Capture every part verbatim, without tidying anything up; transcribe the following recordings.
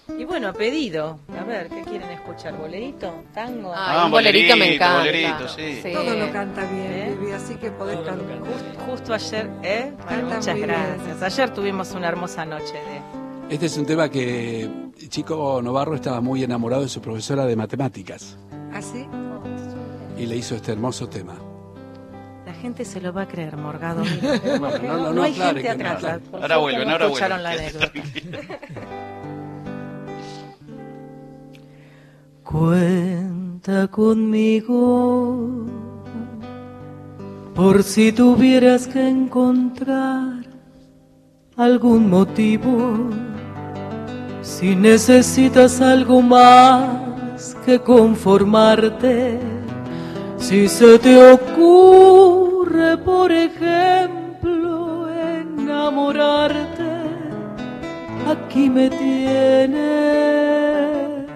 Y bueno, a pedido. A ver, ¿qué quieren escuchar? ¿Bolerito? ¿Tango? Ah, un bolerito, me encanta. Bolerito, sí. Sí. Todo lo canta bien, ¿Eh? Vivi, así que podés cantar. Just- justo ayer, ¿eh? Bueno, Canta muchas muy gracias. bien. Ayer tuvimos una hermosa noche de... Este es un tema que Chico Novarro estaba muy enamorado de su profesora de matemáticas ¿Así? y le hizo este hermoso tema. La gente se lo va a creer, Morgado. Mira. Bueno, no, no, No no hay aclare gente que no atrás. aclare. Por Ahora suerte vuelven, no ahora escucharon vuelven. la anécdota. Cuenta conmigo por si tuvieras que encontrar algún motivo, si necesitas algo más que conformarte, si se te ocurre, por ejemplo, enamorarte, aquí me tienes.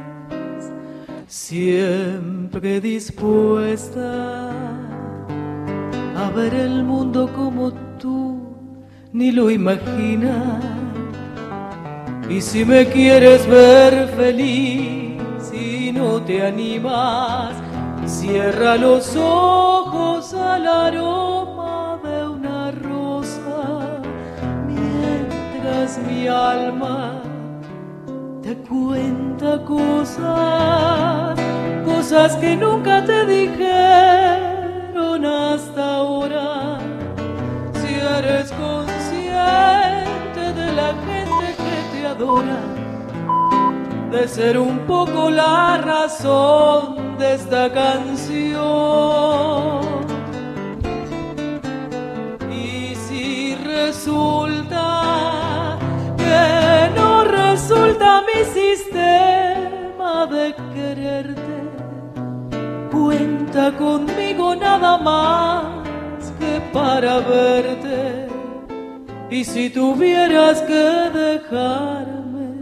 Siempre dispuesta a ver el mundo como tú ni lo imaginas. Y si me quieres ver feliz y no te animas, cierra los ojos al aroma de una rosa, mientras mi alma te cuenta cosas, cosas que nunca te dijeron hasta ahora. Si eres consciente de la gente que te adora, de ser un poco la razón de esta canción. Y si resulta que no resulta mi sistema de quererte, cuenta conmigo nada más que para verte. Y si tuvieras que dejarme,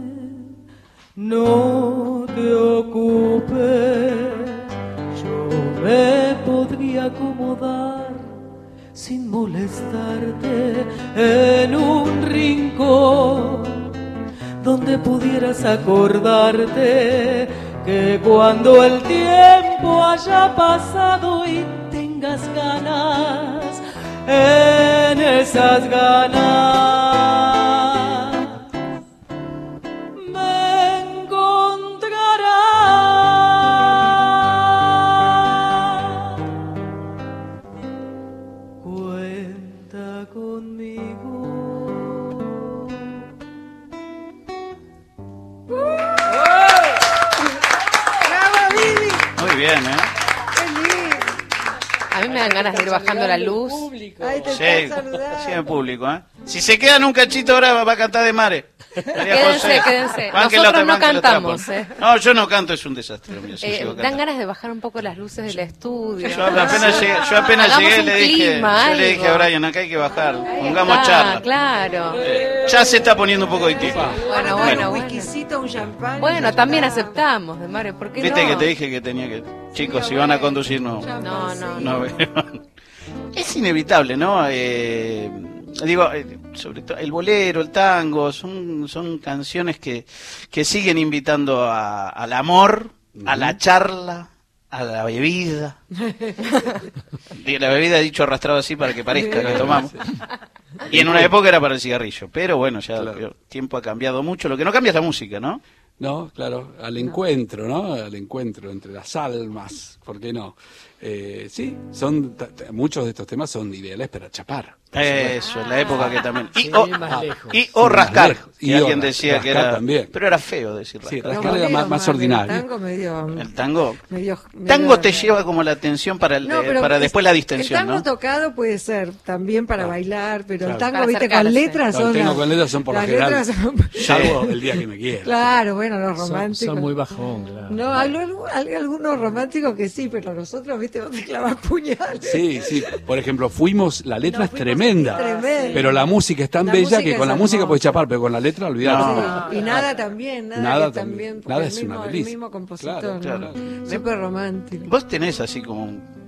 no te ocupes, yo me podría acomodar sin molestarte en un rincón donde pudieras acordarte que cuando el tiempo haya pasado y tengas ganas, en esas ganas me encontrarás. Cuenta conmigo. ¡Bravo, Vivi! Muy bien, ¿eh? ¡Qué lindo! A mí me dan ganas de ir bajando la luz. Ahí te Sí, está saludando. sí, en público, ¿eh? Si se quedan un cachito ahora va a cantar de Mare. María Quédense, José. quédense. Bánquenla, Nosotros no bánquenla, cantamos, trapo. ¿eh? No, yo no canto, es un desastre. Mira, si Eh, sigo dan cantando. ganas de bajar un poco las luces del estudio. Yo apenas llegué, yo apenas Hagamos llegué un le dije, clima, yo le dije a algo. Brian, acá hay que bajar, pongamos Ah, charla. claro. Eh, ya se está poniendo un poco difícil. Bueno, Bueno, bueno, un bueno. whiskycito, un champán. Bueno, ya también está. aceptamos, de Mario, ¿por qué Viste no? que te dije que tenía que... Chicos, si van a conducir, no... Ya No, no, no beban. Es inevitable, ¿no? Eh, digo, eh, sobre todo el bolero, el tango, son, son canciones que, que siguen invitando a- al amor, a la charla, a la bebida. Digo, la bebida he dicho arrastrado así para que parezca que tomamos. Y en una época era para el cigarrillo, pero bueno, ya Claro. el tiempo ha cambiado mucho. Lo que no cambia es la música, ¿no? No, claro, al encuentro, ¿no? Al encuentro entre las almas, ¿por qué no? Eh, sí, son t- t- muchos de estos temas son ideales para chapar. Eso, en la época que también. Y Sin o, ir más lejos. y o Sin más rascar. lejos. Y, Y o alguien ras- decía que rascar era. también. Pero era feo decir Sí, rascar. rascar era más, más ordinario. El tango medio... El tango. medio- Tango medio- te lleva como la atención para, el, No, eh, pero para es- después la distensión, El tango ¿no? tocado puede ser también para bailar, pero Claro. el tango, Para viste, acercarse. con letras No, son... el tango las- con letras son por lo las general. letras son- Salvo el día que me quieras. Claro, bueno, los Son, románticos. son muy bajón, claro. No, hay, hay algunos románticos que sí, pero nosotros, viste, vos te clavas puñales. Sí, sí. Por ejemplo, fuimos, la letra No, es fuimos tremenda, tremenda. pero la música es tan La bella música que con es la música hermosa. puedes chapar, pero con la letra olvidar. Sí, y nada también, nada, Nada que también. también, porque Nada el es una mismo, el delicia. mismo compositor, Claro, ¿no? claro. Súper romántico. Vos tenés así como un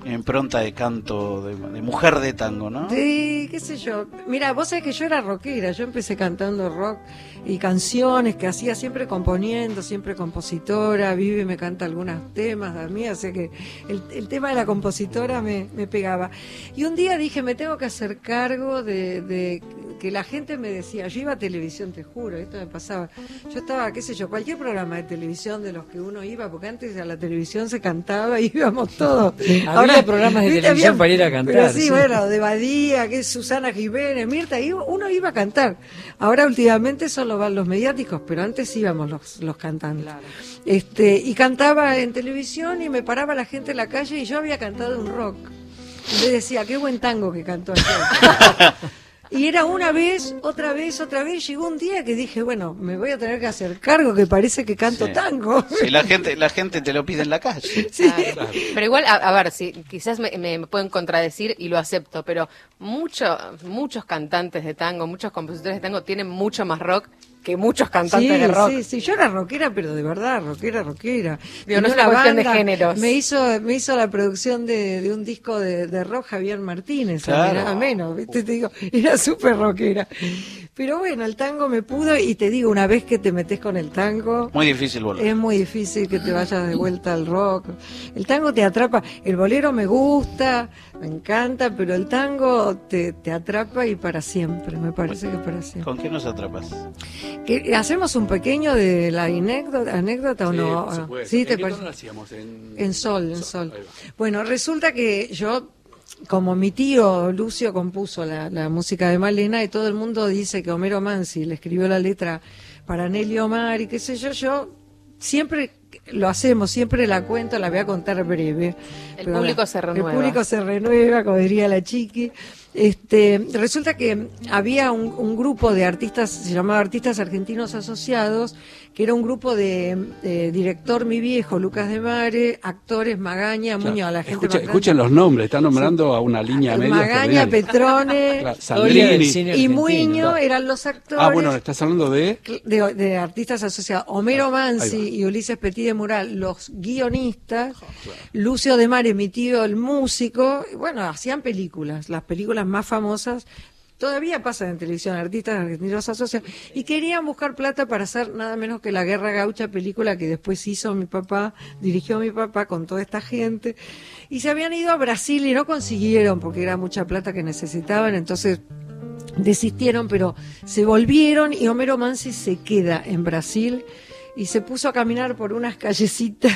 impronta de canto, de, de mujer de tango, ¿no? Sí, qué sé yo. Mira, vos sabés que yo era rockera, yo empecé cantando rock y canciones que hacía siempre componiendo, siempre compositora. Vivi me canta algunos temas a mí, o sea que el, el tema de la compositora me, me pegaba. Y un día dije, me tengo que hacer cargo de, de que la gente me decía, yo iba a televisión, te juro, esto me pasaba. Yo estaba, qué sé yo, cualquier programa de televisión de los que uno iba, porque antes a la televisión se cantaba y íbamos todos. Había programas de ¿viste? televisión Había- para ir a cantar. Pero sí, sí. bueno, de Badía, que es Susana Jiménez, Mirta, iba- uno iba a cantar. Ahora últimamente solo van los mediáticos, pero antes íbamos los, los cantantes. Este, y cantaba en televisión y me paraba la gente en la calle y yo había cantado un rock. Y le decía, qué buen tango que cantó ayer. Y era una vez, otra vez, otra vez. Llegó un día que dije, bueno, me voy a tener que hacer cargo, que parece que canto Sí. tango. Si la gente, la gente te lo pide en la calle. Sí. Claro. Pero igual, a, a ver, si quizás me, me- me pueden contradecir y lo acepto, pero mucho, muchos cantantes de tango, muchos compositores de tango tienen mucho más rock que muchos cantantes Sí, de rock. sí, sí, yo era rockera, pero de verdad, rockera, rockera. Digo, no Tenía es una cuestión de géneros. Me hizo, me hizo la producción de, de un disco de, de rock Javier Martínez, Claro. nada menos, ¿viste? Te digo, era súper rockera. Pero bueno, el tango me pudo y te digo, una vez que te metes con el tango, Muy difícil volver. es muy difícil que te vayas de vuelta al rock. El tango te atrapa, el bolero me gusta, me encanta, pero el tango te, te atrapa y para siempre, me parece que para siempre. ¿Con qué nos atrapas? ¿Que ¿Hacemos un pequeño de la anécdota, anécdota o Sí, no? por supuesto. Sí, ¿En ¿te qué parece? tono lo hacíamos? En, En sol, en sol. Ahí va. Bueno, resulta que yo, como mi tío Lucio compuso la, la música de Malena, y todo el mundo dice que Homero Mansi le escribió la letra para Nelly Omar y qué sé yo, yo siempre lo hacemos, siempre la cuento, la voy a contar breve. El Pero público la- se renueva. El público se renueva, como diría la chiqui. Este, resulta que había un, un grupo de artistas, se llamaba Artistas Argentinos Asociados, que era un grupo de, de director mi viejo, Lucas de Mare, actores Magaña, Claro. Muñoz, la gente Escucha- más grande. escuchen los nombres, está nombrando a una línea media. Magaña, Petrone Claro, Historia del Sandrini. cine y argentino. Muñoz eran los actores. Ah, bueno, estás hablando de... de, de artistas asociados, Homero Mansi ahí va. y Ulises Petit de Mural, los guionistas, Lucio de Mare, mi tío, el músico, y bueno, hacían películas, las películas más famosas, todavía pasan en televisión, artistas argentinos asociados, y querían buscar plata para hacer nada menos que La Guerra Gaucha, película que después hizo mi papá, dirigió mi papá con toda esta gente, y se habían ido a Brasil y no consiguieron, porque era mucha plata que necesitaban, entonces desistieron, pero se volvieron y Homero Mansi se queda en Brasil y se puso a caminar por unas callecitas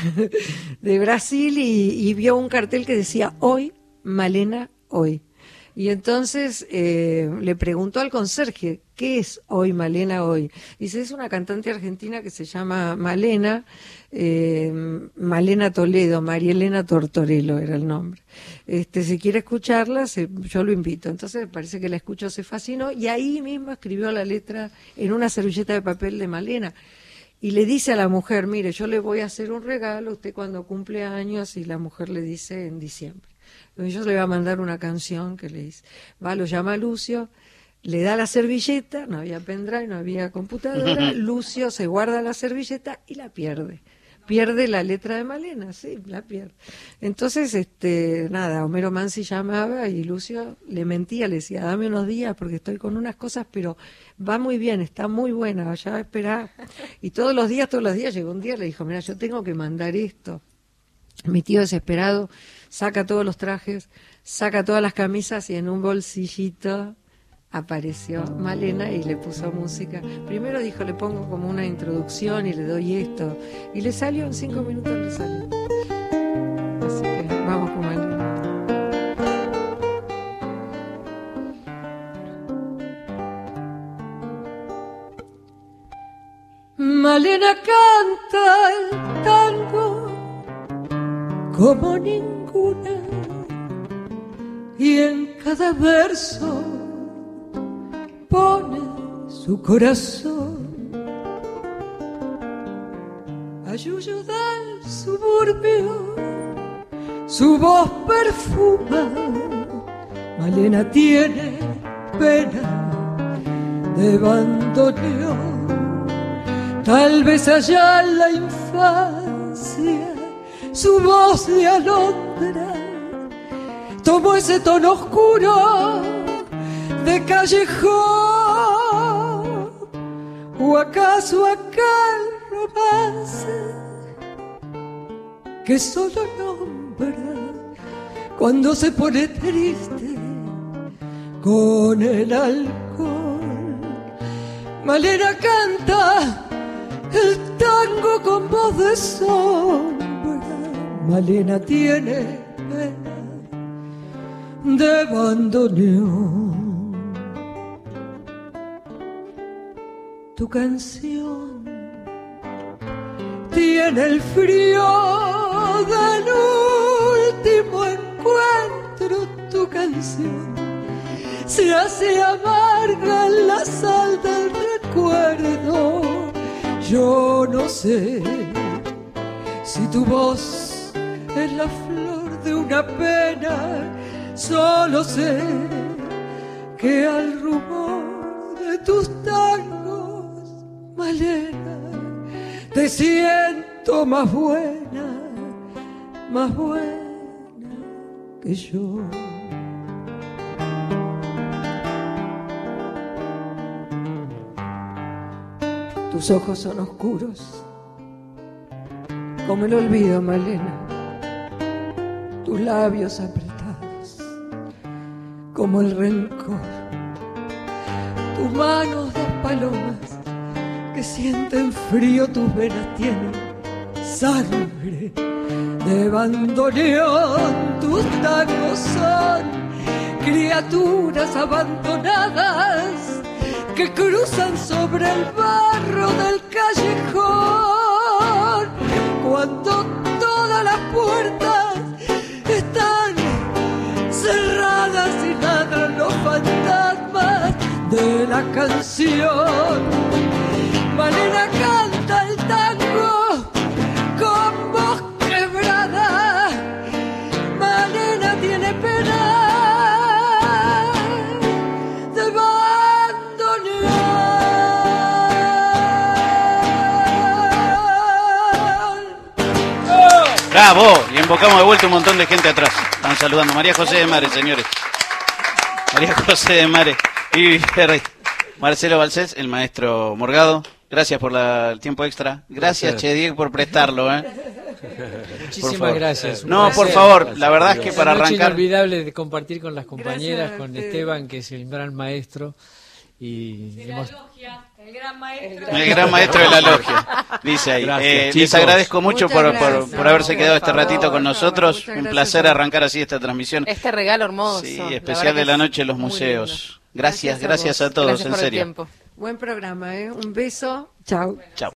de Brasil y, y vio un cartel que decía hoy, Malena, hoy. Y entonces eh, le preguntó al conserje, ¿qué es hoy Malena hoy? Dice, es una cantante argentina que se llama Malena, eh, Malena Toledo, María Elena Tortorello era el nombre. Este, si quiere escucharla, se, yo lo invito. Entonces parece que la escuchó, se fascinó y ahí mismo escribió la letra en una servilleta de papel de Malena. Y le dice a la mujer, mire, yo le voy a hacer un regalo, usted cuando cumple años, y la mujer le dice en diciembre. Entonces yo le voy a mandar una canción que le dice, va, lo llama a Lucio, le da la servilleta, no había pendrive, no había computadora, Lucio se guarda la servilleta y la pierde. Pierde la letra de Malena, sí, la pierde. Entonces, este, nada, Homero Mansi llamaba y Lucio le mentía, le decía, dame unos días porque estoy con unas cosas, pero va muy bien, está muy buena, vaya a esperar. Y todos los días, todos los días, llegó un día, le dijo, mira, yo tengo que mandar esto. Mi tío desesperado saca todos los trajes, saca todas las camisas y en un bolsillito apareció Malena y le puso música. Primero dijo, le pongo como una introducción y le doy esto. Y le salió, en cinco minutos le salió. Así que vamos con Malena. Malena canta el tango como ninguna y en cada verso pone su corazón. Ayuyo del suburbio, su voz perfuma. Malena tiene pena de bandoneón. Tal vez allá en la infancia su voz de alondra Tomo ese tono oscuro de callejón, o acaso aquel romance que solo nombra cuando se pone triste con el alcohol. Malena canta el tango con voz de sombra. Malena tiene pena de bandoneón. Tu canción tiene el frío del último encuentro. Tu canción se hace amarga en la sal del recuerdo. Yo no sé si tu voz es la flor de una pena, solo sé que al rumor de tus tangos, Malena, te siento más buena, más buena que yo. Tus ojos son oscuros como el olvido, Malena. Tus labios apretados como el rencor. Tus manos de palomas que sienten frío, tus venas tienen sangre de bandoneón. Tus tangos son criaturas abandonadas que cruzan sobre el barro del callejón, cuando todas las puertas están cerradas y ladran los fantasmas de la canción. Malena canta el tango con voz quebrada. Malena tiene pena de ¡Bravo! Y invocamos de vuelta un montón de gente atrás. Están saludando. María José de Mares, señores. María José de Mares. Y Marcelo Balcells, el maestro Morgado. Gracias por la, el tiempo extra. Gracias, Che Diego, por prestarlo. ¿eh? Muchísimas gracias. No, placer. por favor, la verdad es que para Una noche arrancar... inolvidable de compartir con las compañeras, Gracias, con Fede. Esteban, que es el gran maestro. Y hemos... El gran maestro. El gran maestro de la logia, dice ahí. Gracias, Eh, les chicos. agradezco mucho Muchas por, por, gracias. por haberse No, quedado por este favor, ratito con por nosotros. favor. Muchas Un gracias placer a- arrancar así esta transmisión. Este regalo hermoso. Sí, la verdad especial que de la es noche de los muy museos. lindo. Gracias, Gracias a gracias vos. a todos, Gracias en por el serio. tiempo. Buen programa, ¿eh? Un beso. Chao. Chao.